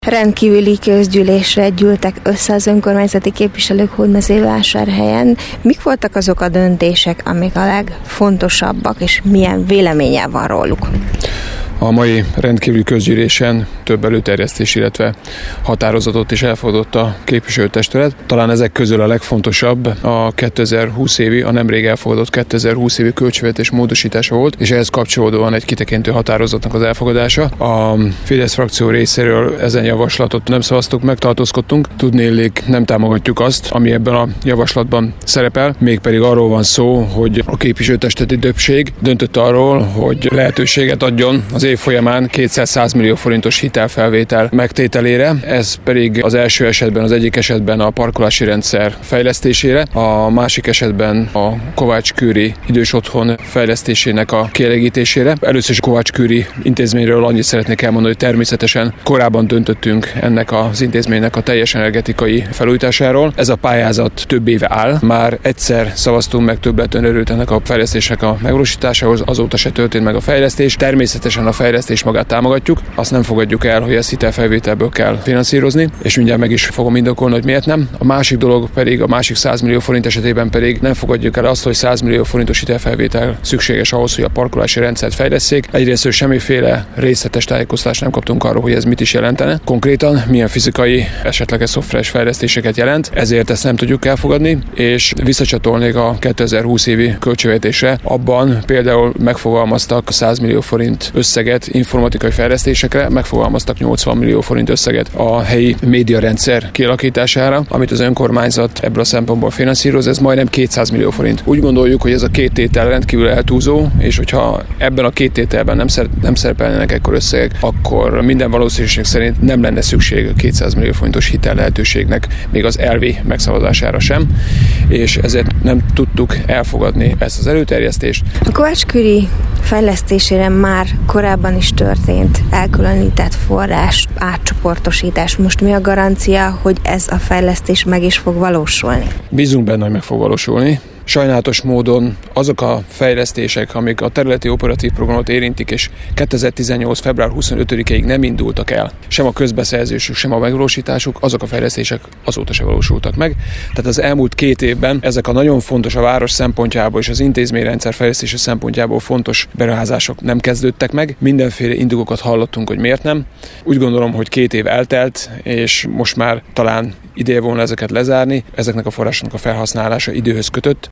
Rendkívüli közgyűlésre gyűltek össze az önkormányzati képviselők Hódmezővásárhelyen. Mik voltak azok a döntések, amik a legfontosabbak, és milyen véleménye van róluk? A mai rendkívüli közgyűlésen több előterjesztés, illetve határozatot is elfogadott a képviselőtestület. Talán ezek közül a legfontosabb a 2020 évi, a nemrég elfogadott 2020 évi költségvetés módosítása volt, és ehhez kapcsolódóan egy kitekintő határozatnak az elfogadása. A Fidesz frakció részéről ezen javaslatot nem szavaztuk meg, tartózkodtunk. Tudniillik, nem támogatjuk azt, ami ebben a javaslatban szerepel, mégpedig arról van szó, hogy a képviselőtestületi többség döntött arról, hogy lehetőséget adjon az év folyamán 200 millió forintos hitelfelvétel megtételére, ez pedig az első esetben, az egyik esetben a parkolási rendszer fejlesztésére, a másik esetben a Kovács-Kőri idős otthon fejlesztésének a kielégítésére. Először is Kovács-Kőri intézményről annyit szeretnék elmondani, hogy természetesen korábban döntöttünk ennek az intézménynek a teljes energetikai felújításáról. Ez a pályázat több éve áll, már egyszer szavaztunk meg többletön erőt ennek a fejlesztésnek a megvalósításához, azóta se történt meg a fejlesztés. Természetesen a fejlesztés magát támogatjuk, azt nem fogadjuk el, hogy ezt hitelfelvételből kell finanszírozni, és mindjárt meg is fogom indokolni, hogy miért nem. A másik dolog pedig, a másik 100 millió forint esetében pedig nem fogadjuk el azt, hogy 100 millió forintos hitelfelvétel szükséges ahhoz, hogy a parkolási rendszert fejlesszék. Egyrészt semmiféle részletes tájékoztatást nem kaptunk arról, hogy ez mit is jelentene. Konkrétan milyen fizikai, esetleges szoftveres fejlesztéseket jelent, ezért ezt nem tudjuk elfogadni, és visszacsatolnék a 2020 évi költségvetésre. Abban például megfogalmaztak 100 millió forint összeget informatikai fejlesztésekre, megfogalmaztak 80 millió forint összeget a helyi médiarendszer kialakítására, amit az önkormányzat ebből a szempontból finanszíroz, ez majdnem 200 millió forint. Úgy gondoljuk, hogy ez a két tétel rendkívül eltúzó, és hogyha ebben a két tételben nem szerepelnének ekkor összegek, akkor minden valószínűség szerint nem lenne szükség a 200 millió forintos hitel lehetőségnek, még az elvi megszavazására sem, és ezért nem tudtuk elfogadni ezt az előterjesztést. A Kovács-Kőri fejlesztésére már korábban is történt elkülönített forrás, átcsoportosítás. Most mi a garancia, hogy ez a fejlesztés meg is fog valósulni? Bízunk benne, hogy meg fog valósulni. Sajnálatos módon azok a fejlesztések, amik a területi operatív programot érintik, és 2018. február 25-ig nem indultak el, sem a közbeszerzésük, sem a megvalósításuk, azok a fejlesztések azóta se valósultak meg. Tehát az elmúlt 2 évben ezek a nagyon fontos a város szempontjából és az intézményrendszer fejlesztése szempontjából fontos beruházások nem kezdődtek meg. Mindenféle indokokat hallottunk, hogy miért nem. Úgy gondolom, hogy 2 év eltelt, és most már talán ideje volna ezeket lezárni, ezeknek a forrásoknak a felhasználása időhöz kötött.